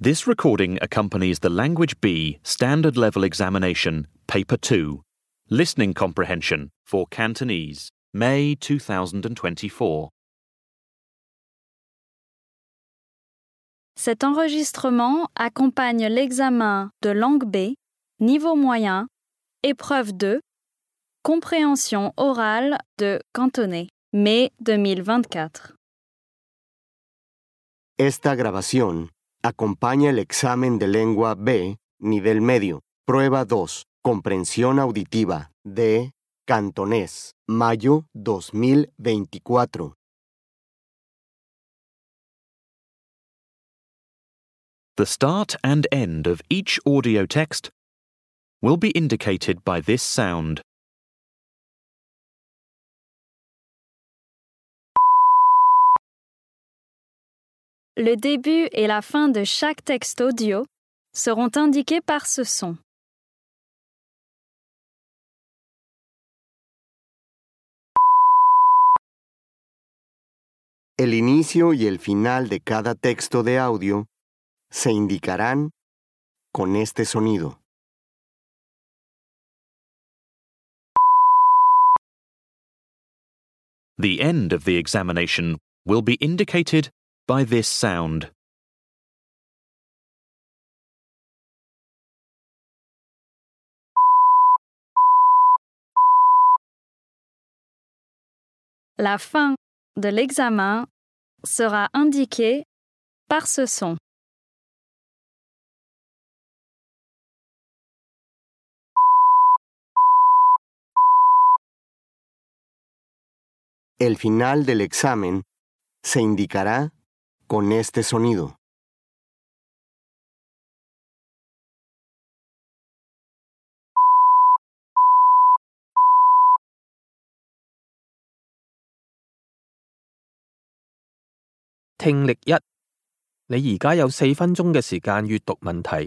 This recording accompanies the Language B Standard Level Examination, Paper 2, Listening Comprehension for Cantonese, May 2024. Cet enregistrement accompagne l'examen de langue B, niveau moyen, épreuve 2, compréhension orale de cantonais, mai 2024. Esta grabación acompaña el examen de lengua B, nivel medio, prueba 2, comprensión auditiva de cantonés, mayo 2024. The start and end of each audio text will be indicated by this sound. Le début et la fin de chaque texte audio seront indiqués par ce son. El inicio y el final de cada texto de audio se indicarán con este sonido. The end of the examination will be indicated by this sound. La fin de l'examen sera indiquée par ce son. El final del examen se indicará con este sonido. 聽力1，你而家有4分鐘嘅時間閱讀問題。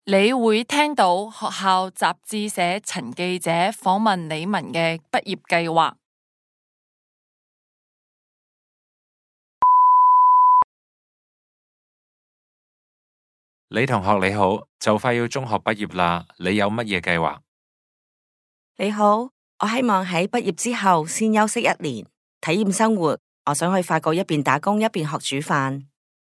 你會聽到學校雜誌社陳記者訪問李文嘅畢業計劃。 李同學你好，就快要中學畢業啦，你有乜嘢計劃？ 你好，我希望喺畢業之後先休息1年，體驗生活。我想去法國一邊打工一邊學煮飯。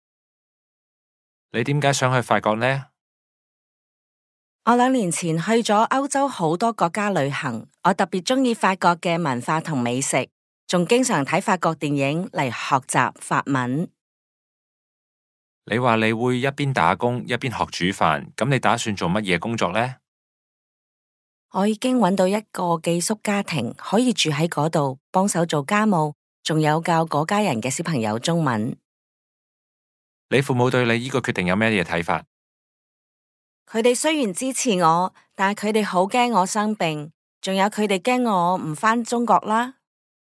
你點解想去法國呢？ 我2年前去咗歐洲好多國家旅行，我特別鍾意法國嘅文化同美食，仲經常睇法國電影嚟學習法文。 你話你會一邊打工一邊學煮飯，咁你打算做乜嘢工作呢？ 我已經揾到一個寄宿家庭，可以住喺嗰度，幫手做家務，仲有教嗰家人嘅小朋友中文。 你父母對你呢個決定有咩嘢睇法？ 佢哋雖然支持我，但係佢哋好驚我生病，仲有佢哋驚我唔返中國啦。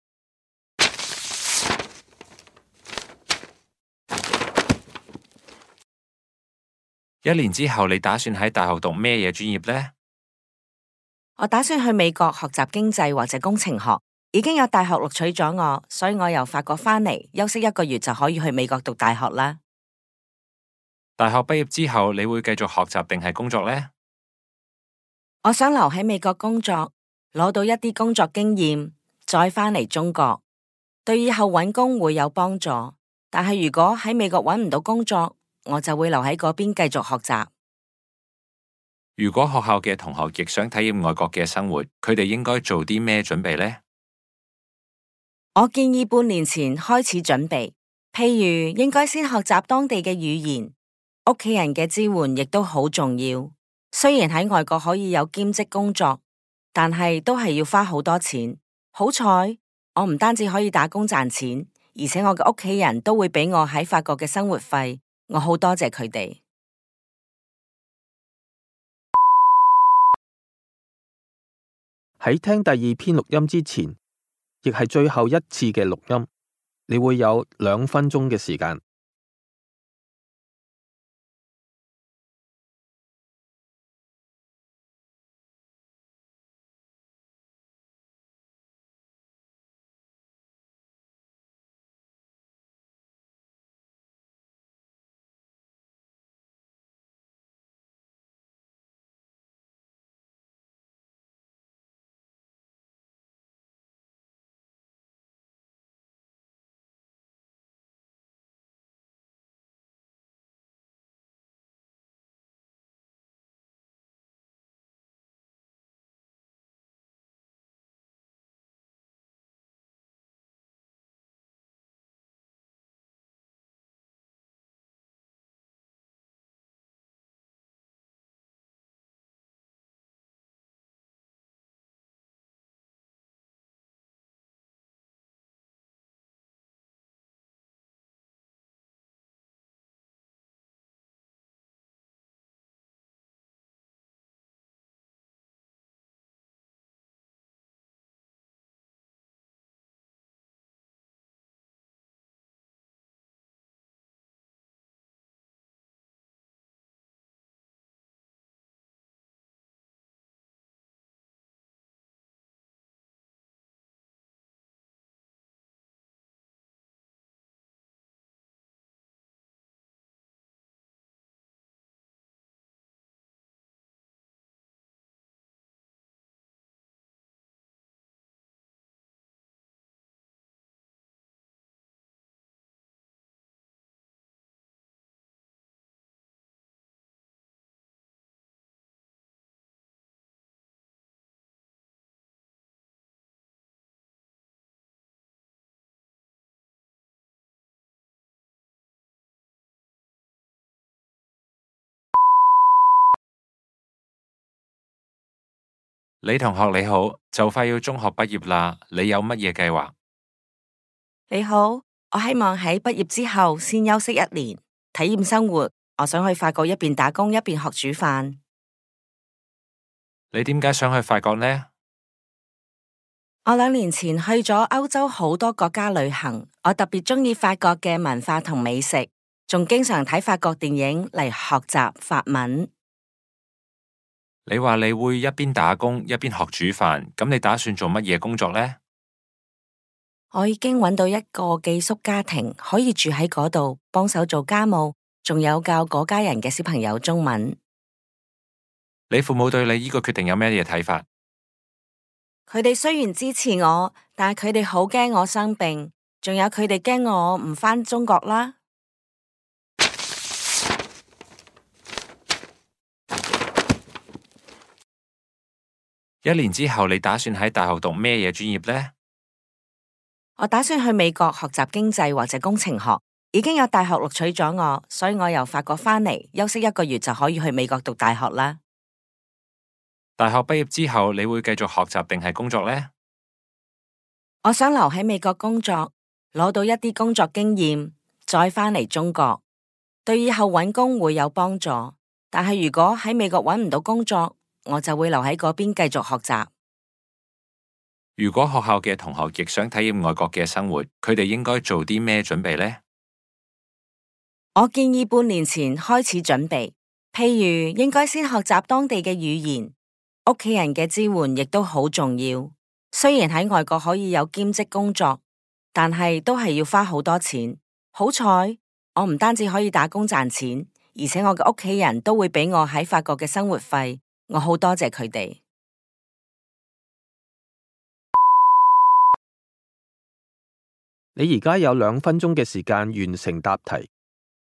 1年之後，你打算喺大學讀咩嘢專業呢？ 我打算去美國學習經濟或者工程學，已經有大學錄取咗我，所以我由法國返嚟，休息1個月就可以去美國讀大學啦。 大學畢業之後，你會繼續學習定係工作呢？ 我想留喺美國工作，攞到一啲工作經驗，再返嚟中國，對以後揾工會有幫助。但係如果喺美國揾唔到工作，我就會留喺嗰邊繼續學習。 如果學校嘅同學亦想體驗外國嘅生活，佢哋應該做啲咩準備呢？ 我建議半年前開始準備，譬如應該先學習當地嘅語言。屋企人嘅支援亦都好重要。雖然喺外國可以有兼職工作，但係都係要花好多錢。好彩，我唔單止可以打工賺錢，而且我嘅屋企人都會俾我喺法國嘅生活費。我好多謝佢哋。 喺聽第2篇錄音之前，亦係最後一次嘅錄音，你會有2分鐘嘅時間。 李同學你好，就快要中學畢業啦，你有乜嘢計劃？ 你好，我希望喺畢業之後先休息1年，體驗生活。我想去法國一邊打工一邊學煮飯。 你點解想去法國呢？ 我2年前去咗歐洲好多國家旅行，我特別鍾意法國嘅文化同美食，仲經常睇法國電影嚟學習法文。 你話你會一邊打工一邊學煮飯，咁你打算做乜嘢工作呢？ 我已經揾到一個寄宿家庭，可以住喺嗰度，幫手做家務，仲有教嗰家人嘅小朋友中文。 你父母對你呢個決定有咩嘢睇法？ 佢哋雖然支持我，但係佢哋好驚我生病，仲有佢哋驚我唔返中國啦。 1年之後，你打算喺大學讀咩嘢專業呢？ 我打算去美國學習經濟或者工程學，已經有大學錄取咗我，所以我由法國返嚟，休息1個月就可以去美國讀大學啦。 大學畢業之後，你會繼續學習定係工作呢？ 我想留喺美國工作，攞到一啲工作經驗，再返嚟中國，對以後揾工會有幫助。但係如果喺美國揾唔到工作，我就會留喺嗰邊繼續學習。 如果學校嘅同學亦想體驗外國嘅生活，佢哋應該做啲咩準備呢？ 我建議半年前開始準備，譬如應該先學習當地嘅語言，屋企人嘅支援亦都好重要。雖然喺外國可以有兼職工作，但係都係要花好多錢。好彩，我唔單止可以打工賺錢，而且我嘅屋企人都會俾我喺法國嘅生活費。我好多謝佢哋。 你而家有2分鐘嘅時間完成答題。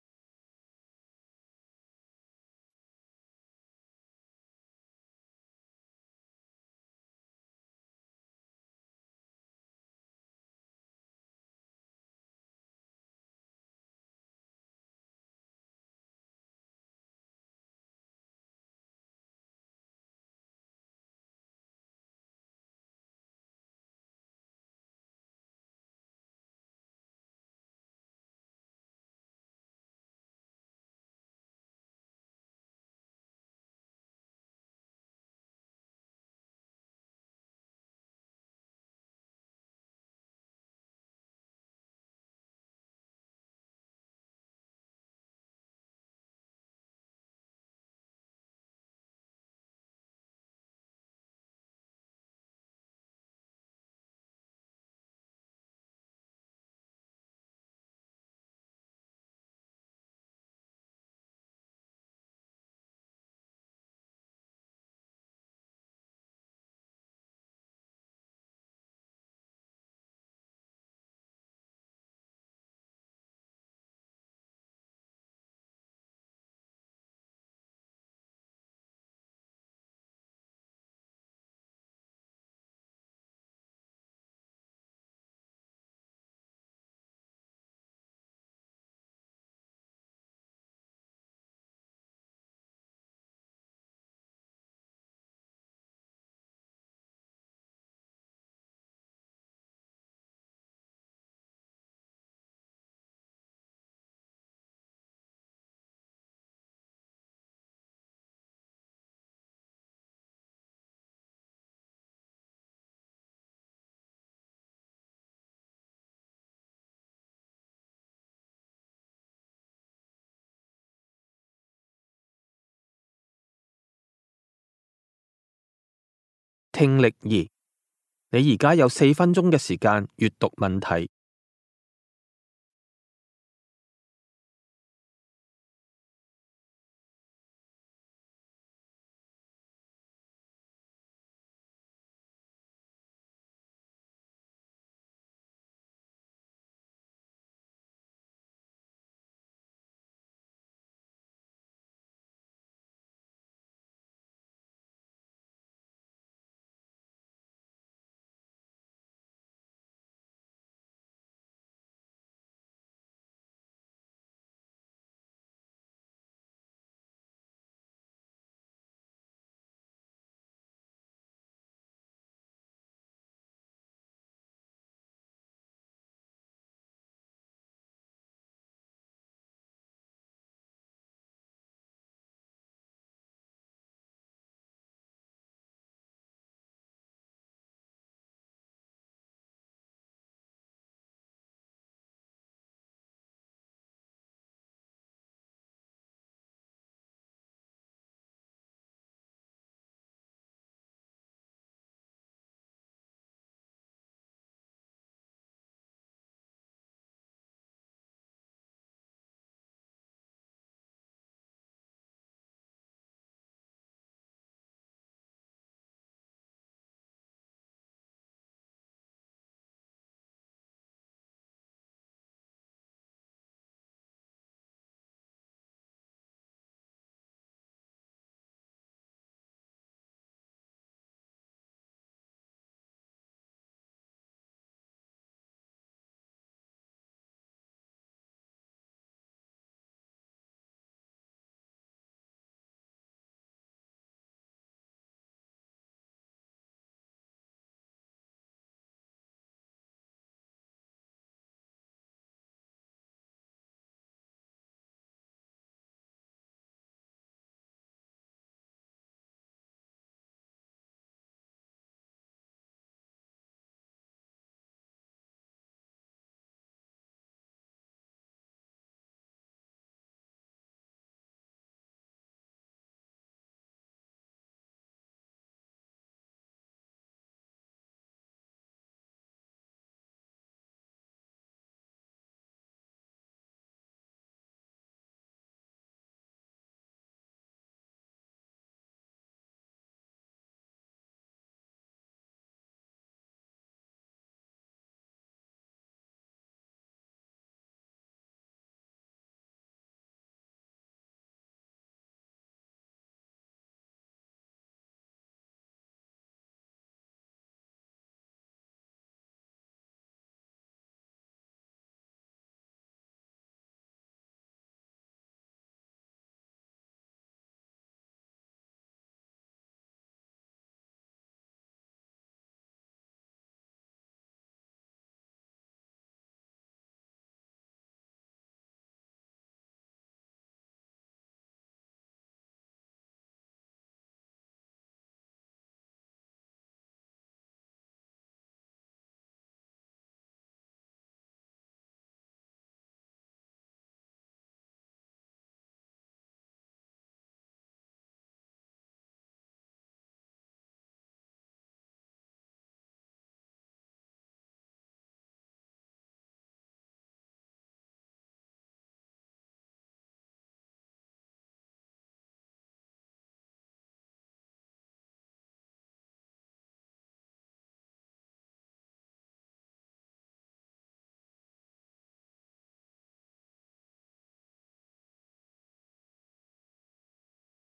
聽力2，你而家有4分鐘嘅時間閱讀問題。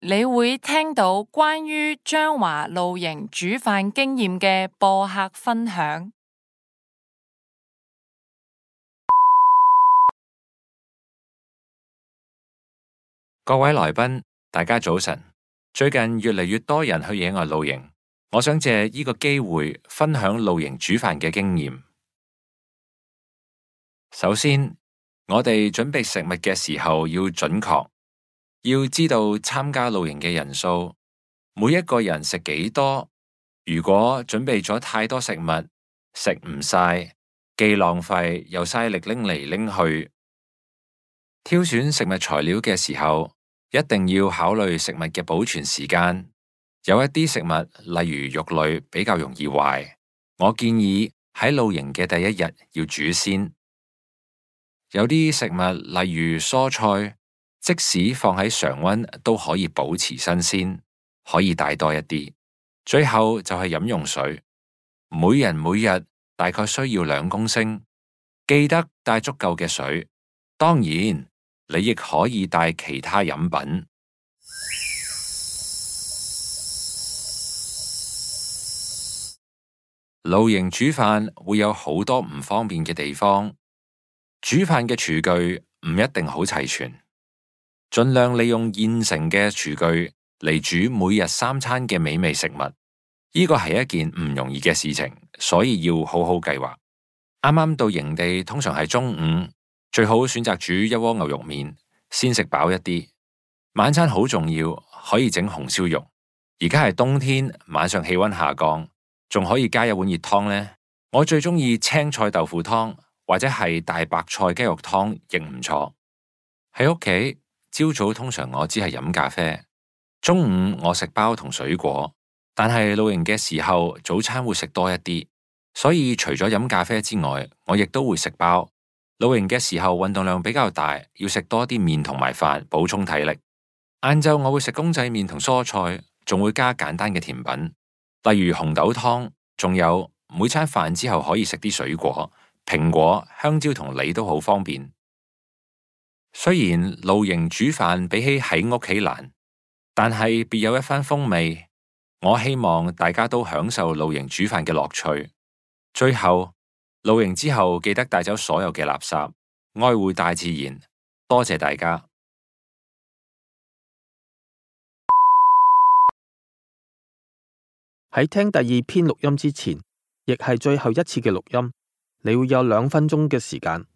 你會聽到關於張華露營煮飯經驗嘅播客分享。 各位來賓，大家早晨。最近越嚟越多人去野外露營，我想借呢個機會分享露營煮飯嘅經驗。首先，我哋準備食物嘅時候要準確，要知道參加露營嘅人數，每一個人食幾多。如果準備咗太多食物，食唔晒，既浪費又嘥力拎嚟拎去。挑選食物材料嘅時候，一定要考慮食物嘅保存時間。有一啲食物，例如肉類，比較容易壞，我建議喺露營嘅第一日要煮先。有啲食物，例如蔬菜，即使放喺常溫都可以保持新鮮，可以帶多一啲。最後就係飲用水，每人每日大概需要2公升，記得帶足夠嘅水。當然，你亦可以帶其他飲品。露營煮飯會有好多唔方便嘅地方，煮飯嘅廚具唔一定好齊全，盡量利用現成嘅廚具嚟煮每日3餐嘅美味食物。呢個係一件唔容易嘅事情，所以要好好計劃。啱啱到營地通常係中午，最好選擇煮一鍋牛肉麵，先食飽一啲。晚餐好重要，可以整紅燒肉。而家係冬天，晚上氣溫下降，仲可以加一碗熱湯呢。我最中意青菜豆腐湯，或者係大白菜雞肉湯，亦唔錯。喺屋企，朝早通常我只係飲咖啡，中午我食包同水果，但係露營嘅時候，早餐會食多一啲，所以除咗飲咖啡之外，我亦都會食包。露營嘅時候運動量比較大，要食多啲麵同埋飯補充體力。晏晝我會食公仔麵同蔬菜，仲會加簡單嘅甜品，例如紅豆湯。仲有每餐飯之後可以食啲水果，蘋果、香蕉同梨都好方便。雖然露營煮飯比起喺屋企難，但係別有一番風味。我希望大家都享受露營煮飯嘅樂趣。最後，露營之後記得帶走所有嘅垃圾，愛護大自然。多謝大家。 喺聽第2篇錄音之前，亦係最後一次嘅錄音，你會有2分鐘嘅時間。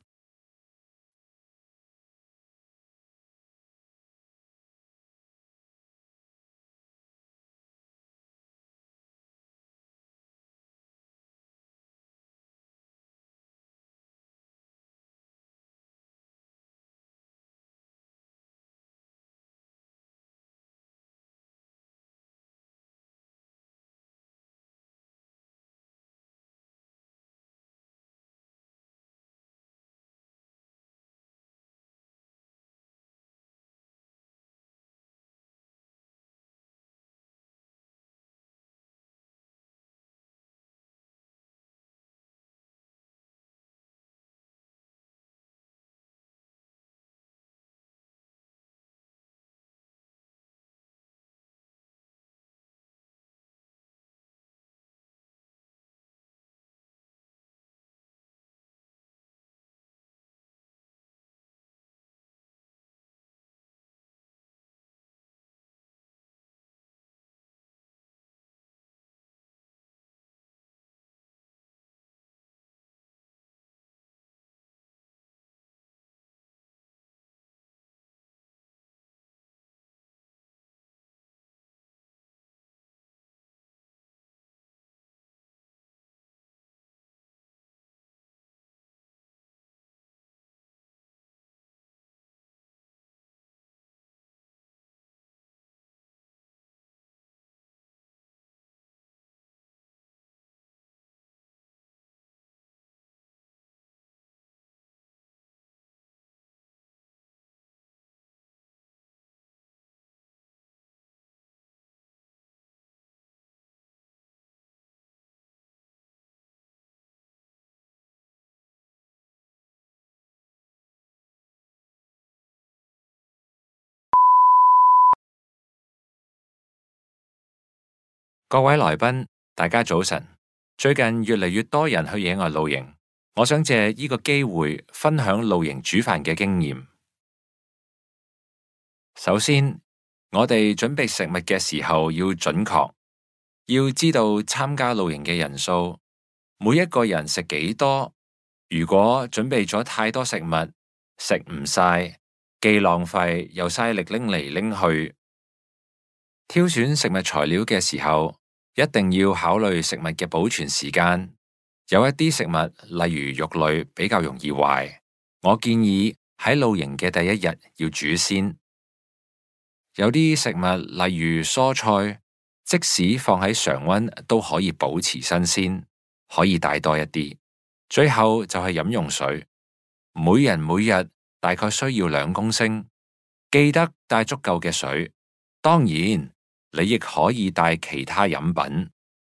各位來賓，大家早晨。最近越嚟越多人去野外露營，我想借呢個機會分享露營煮飯嘅經驗。首先，我哋準備食物嘅時候要準確，要知道參加露營嘅人數，每一個人食幾多。如果準備咗太多食物，食唔晒，既浪費又嘥力拎嚟拎去。挑選食物材料嘅時候，一定要考慮食物嘅保存時間。有一啲食物，例如肉類，比較容易壞。我建議喺露營嘅第一日要煮先。有啲食物，例如蔬菜，即使放喺常溫都可以保持新鮮，可以帶多一啲。最後就係飲用水，每人每日大概需要2公升，記得帶足夠嘅水。當然，你亦可以帶其他飲品。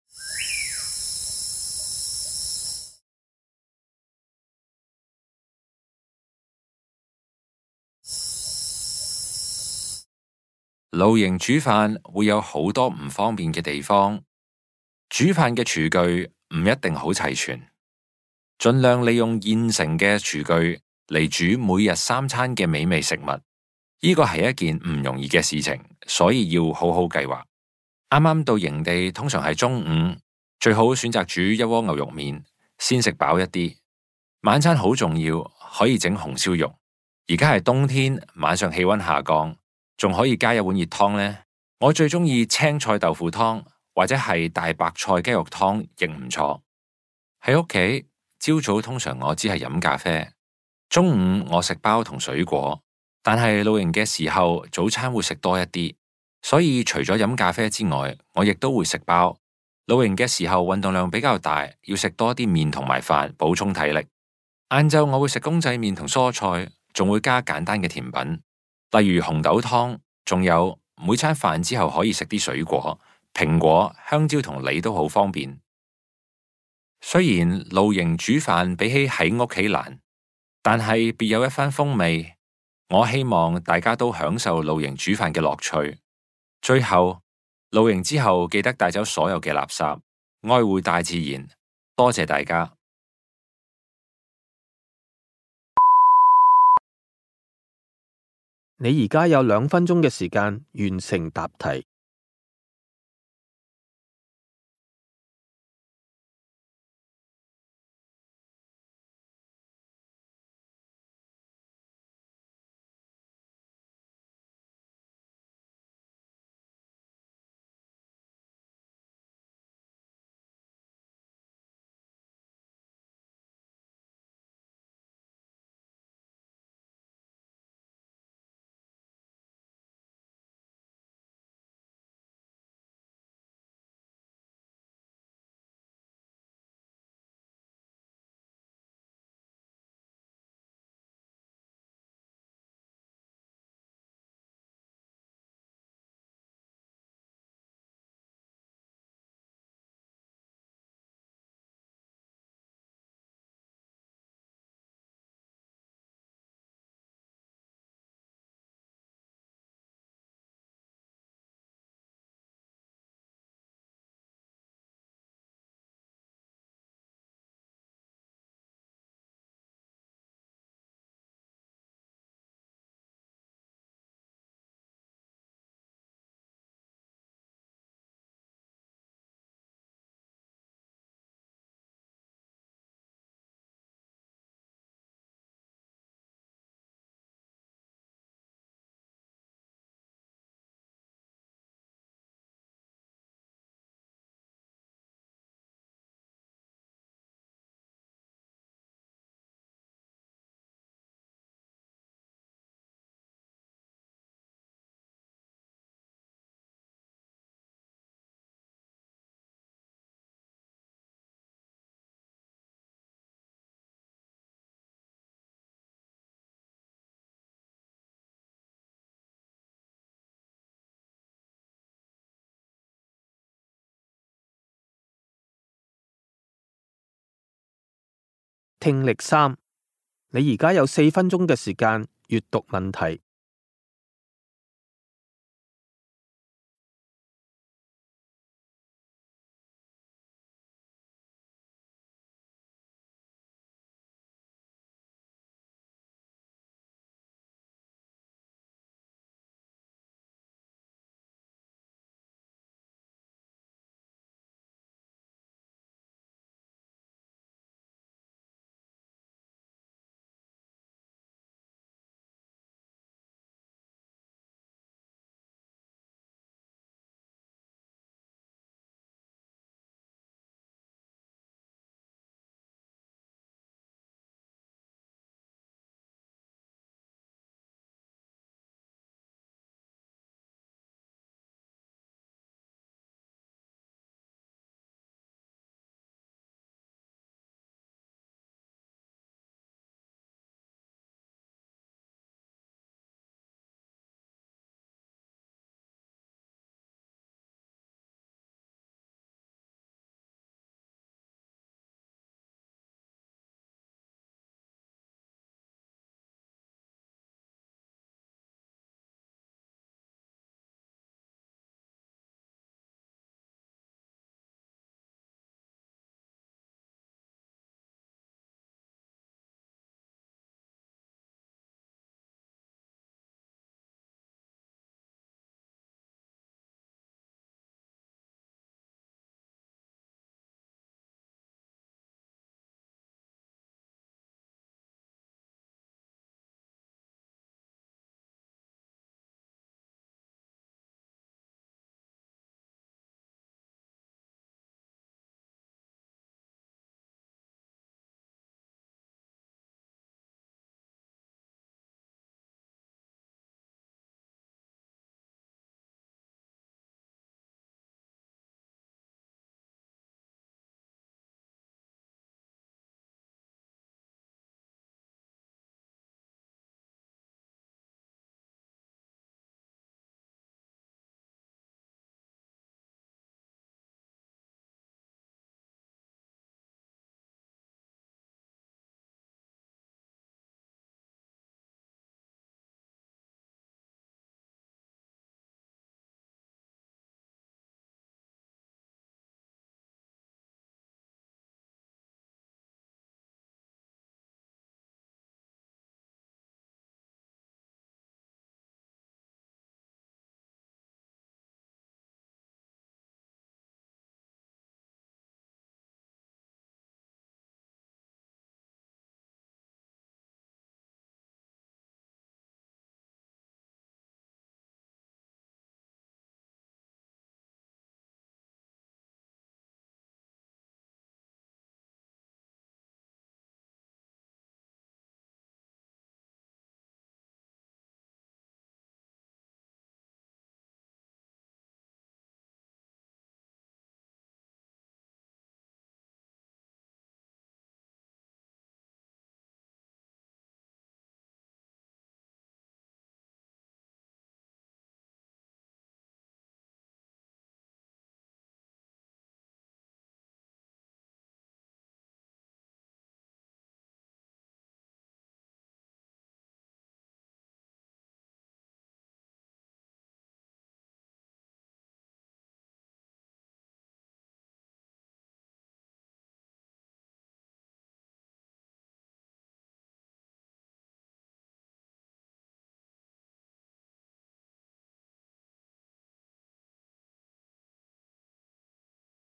露營煮飯會有好多唔方便嘅地方，煮飯嘅廚具唔一定好齊全，盡量利用現成嘅廚具嚟煮每日3餐嘅美味食物。呢個係一件唔容易嘅事情，所以要好好計劃。啱啱到營地，通常係中午，最好選擇煮一鍋牛肉麵，先食飽一啲。晚餐好重要，可以整紅燒肉。而家係冬天，晚上氣溫下降，仲可以加一碗熱湯呢。我最中意青菜豆腐湯，或者係大白菜雞肉湯，亦唔錯。喺屋企，朝早通常我只係飲咖啡，中午我食包同水果。但係露營嘅時候，早餐會食多一啲，所以除咗飲咖啡之外，我亦都會食包。露營嘅時候運動量比較大，要食多啲麵同埋飯補充體力。晏晝我會食公仔麵同蔬菜，仲會加簡單嘅甜品，例如紅豆湯。仲有每餐飯之後可以食啲水果，蘋果、香蕉同梨都好方便。雖然露營煮飯比起喺屋企難，但係別有一番風味。我希望大家都享受露營煮飯嘅樂趣。最後，露營之後記得帶走所有嘅垃圾，愛護大自然。多謝大家。 你而家有2分鐘嘅時間完成答題。聽力3，你而家有4分鐘嘅時間閱讀問題。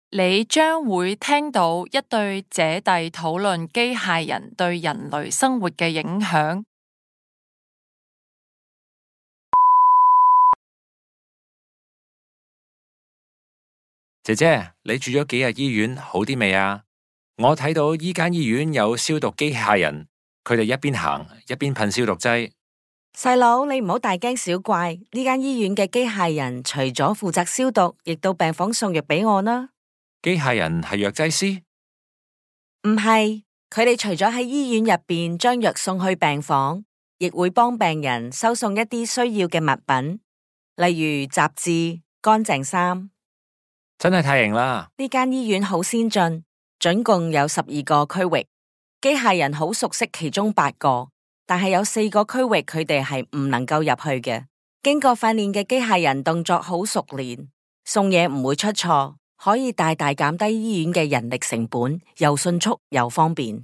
你將會聽到一對姐弟討論機械人對人類生活嘅影響。 姐姐，你住咗幾日醫院，好啲未啊？我睇到依間醫院有消毒機械人，佢哋一邊行一邊噴消毒劑。 細佬，你唔好大驚小怪，呢間醫院嘅機械人除咗負責消毒，亦到病房送藥俾我啦。 機械人係藥劑師？ 唔係，佢哋除咗喺醫院入邊將藥送去病房，亦會幫病人收送一啲需要嘅物品，例如雜誌、乾淨衫。 真係太型啦！ 呢間醫院好先進，總共有12個區域，機械人好熟悉其中8個，但係有4個區域佢哋係唔能夠入去嘅。經過訓練嘅機械人動作好熟練，送嘢唔會出錯，可以大大減低醫院嘅人力成本，又迅速又方便。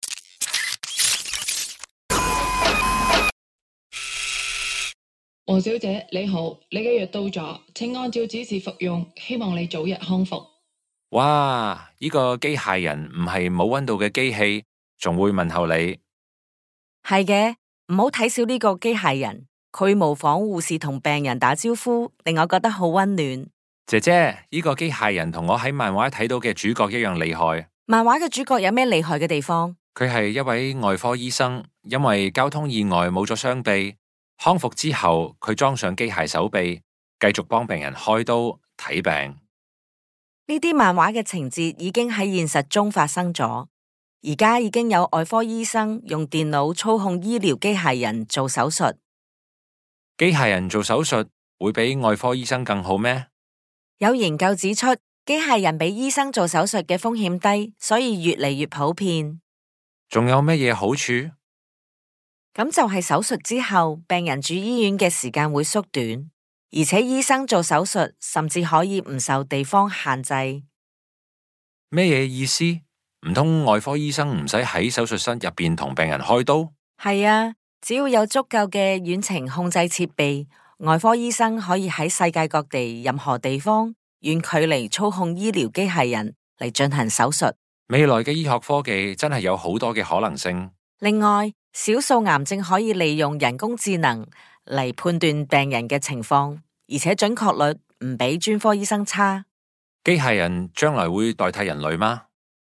黃小姐你好，你嘅藥到咗，請按照指示服用，希望你早日康復。 哇！呢個機械人唔係冇溫度嘅機器，仲會問候你。 係嘅，唔好睇小呢個機械人，佢模仿護士同病人打招呼，令我覺得好溫暖。 姐姐，呢個機械人同我喺漫畫睇到嘅主角一樣厲害。 漫畫嘅主角有咩厲害嘅地方？ 佢係一位外科醫生，因為交通意外冇咗雙臂。康復之後，佢裝上機械手臂，繼續幫病人開刀睇病。 呢啲漫畫嘅情節已經喺現實中發生咗，而家已經有外科醫生用電腦操控醫療機械人做手術。 機械人做手術會比外科醫生更好咩？ 有研究指出，機械人比醫生做手術嘅風險低，所以越嚟越普遍。 仲有乜嘢好處？ 咁就係手術之後，病人住醫院嘅時間會縮短，而且醫生做手術甚至可以唔受地方限制。 咩嘢意思？唔通外科醫生唔使喺手術室入邊同病人開刀？ 係啊，只要有足夠嘅遠程控制設備，外科醫生可以喺世界各地任何地方遠距離操控醫療機械人嚟進行手術。 未來嘅醫學科技真係有好多嘅可能性。 另外，少數癌症可以利用人工智能嚟判斷病人嘅情況，而且準確率唔比專科醫生差。 機械人將來會代替人類嗎？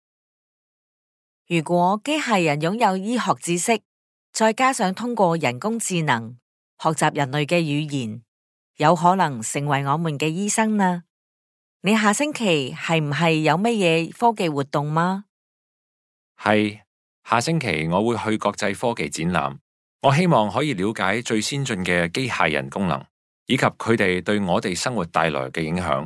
如果機械人擁有醫學知識，再加上通過人工智能學習人類嘅語言，有可能成為我們嘅醫生呢？你下星期係唔係有乜嘢科技活動嗎？ 係。下星期我會去國際科技展覽，我希望可以了解最先進嘅機械人功能，以及佢哋對我哋生活帶來嘅影響。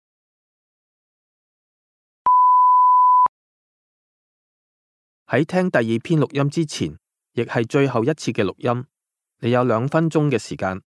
喺聽第2篇錄音之前，亦係最後一次嘅錄音，你有2分鐘嘅時間。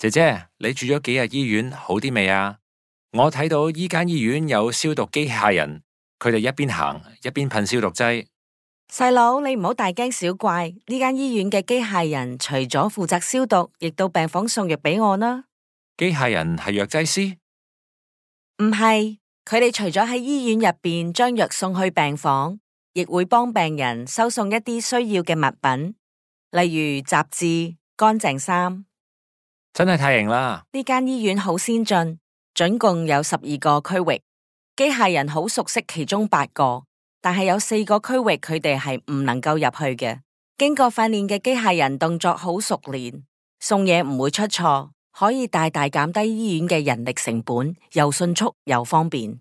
姐姐，你住咗幾日醫院，好啲未啊？我睇到依間醫院有消毒機械人，佢哋一邊行一邊噴消毒劑。 細佬，你唔好大驚小怪，呢間醫院嘅機械人除咗負責消毒，亦到病房送藥俾我啦。 機械人係藥劑師？ 唔係，佢哋除咗喺醫院入邊將藥送去病房，亦會幫病人收送一啲需要嘅物品，例如雜誌、乾淨衫。 真係太型啦！ 呢間醫院好先進，總共有12個區域，機械人好熟悉其中8個，但係有4個區域佢哋係唔能夠入去嘅。經過訓練嘅機械人動作好熟練，送嘢唔會出錯，可以大大減低醫院嘅人力成本，又迅速又方便。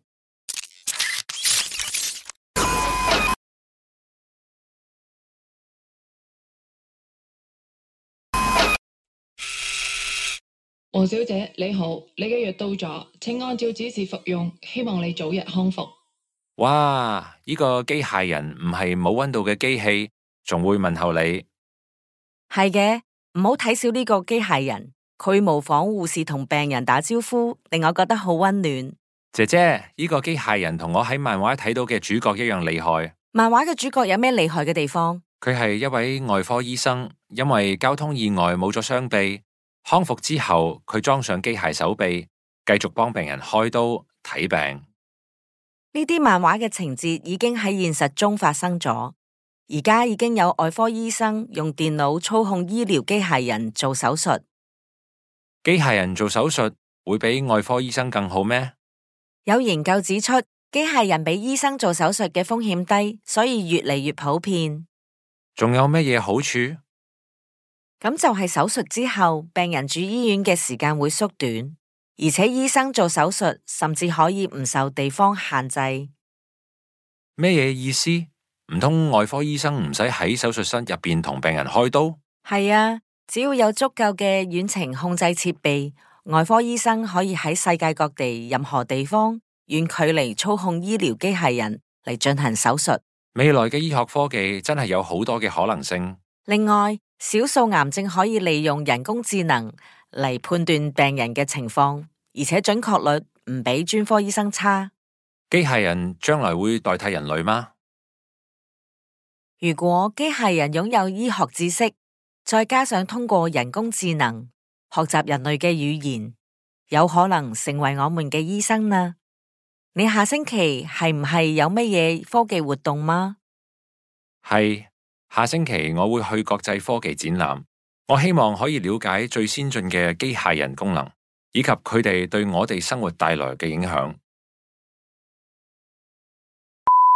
黃小姐你好，你嘅藥到咗，請按照指示服用，希望你早日康復。 哇！呢個機械人唔係冇溫度嘅機器，仲會問候你。 係嘅，唔好睇小呢個機械人，佢模仿護士同病人打招呼，令我覺得好溫暖。 姐姐，呢個機械人同我喺漫畫睇到嘅主角一樣厲害。 漫畫嘅主角有咩厲害嘅地方？ 佢係一位外科醫生，因為交通意外冇咗雙臂，康復之後佢裝上機械手臂，繼續幫病人開刀睇病。 呢啲漫畫嘅情節已經喺現實中發生咗，而家已經有外科醫生用電腦操控醫療機械人做手術。 機械人做手術會比外科醫生更好咩？ 有研究指出，機械人比醫生做手術嘅風險低，所以越嚟越普遍。 仲有乜嘢好處？ 咁就係手術之後，病人住醫院嘅時間會縮短，而且醫生做手術甚至可以唔受地方限制。 咩嘢意思？唔通外科醫生唔使喺手術室入邊同病人開刀？ 係啊，只要有足夠嘅遠程控制設備，外科醫生可以喺世界各地任何地方遠距離操控醫療機械人嚟進行手術。 未來嘅醫學科技真係有好多嘅可能性。 另外，少數癌症可以利用人工智能嚟判斷病人嘅情況，而且準確率唔比專科醫生差。 機械人將來會代替人類嗎？ 如果機械人擁有醫學知識，再加上通過人工智能學習人類嘅語言，有可能成為我們嘅醫生呢？你下星期係唔係有乜嘢科技活動嗎？ 係，下星期我會去國際科技展覽，我希望可以了解最先進嘅機械人功能，以及佢哋對我哋生活帶來嘅影響。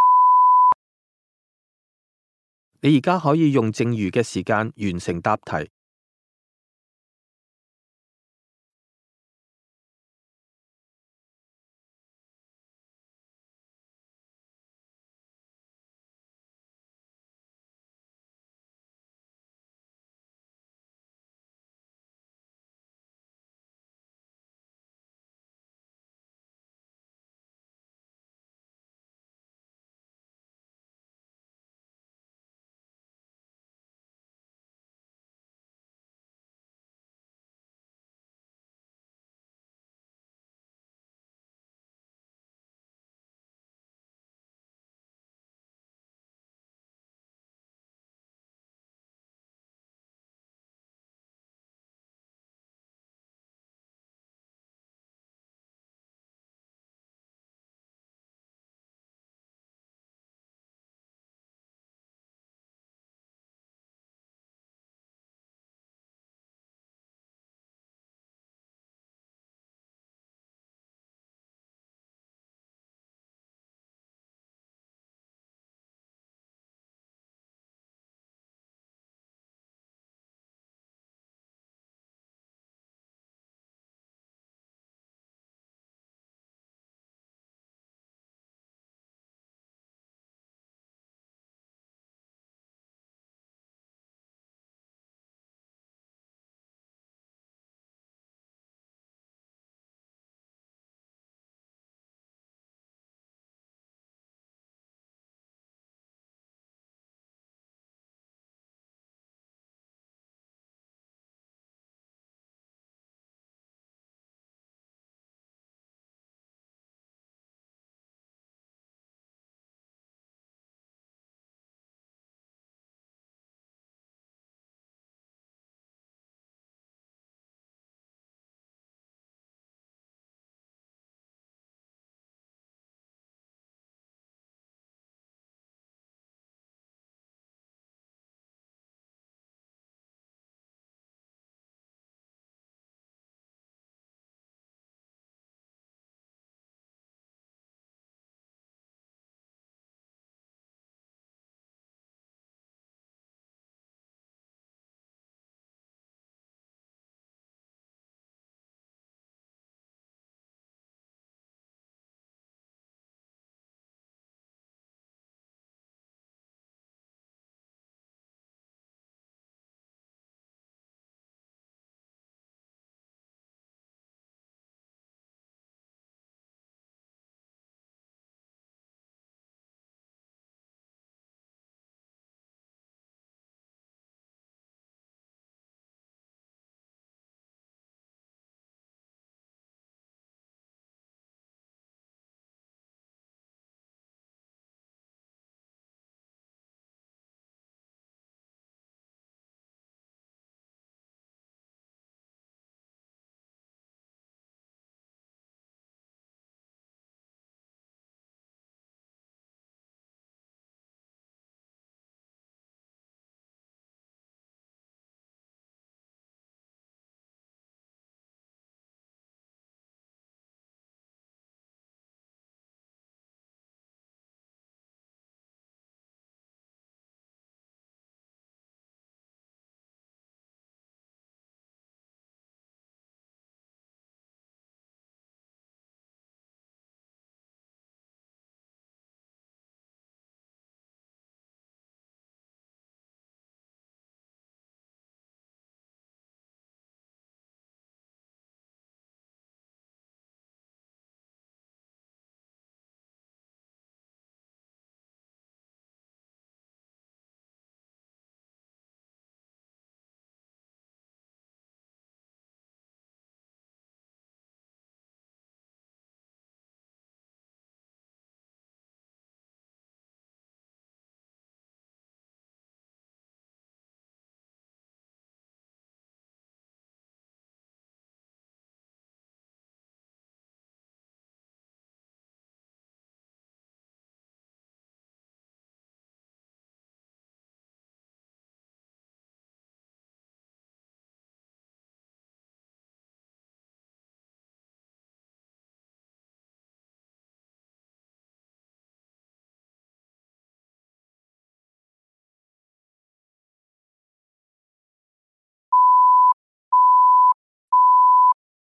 你而家可以用剩餘嘅時間完成答題。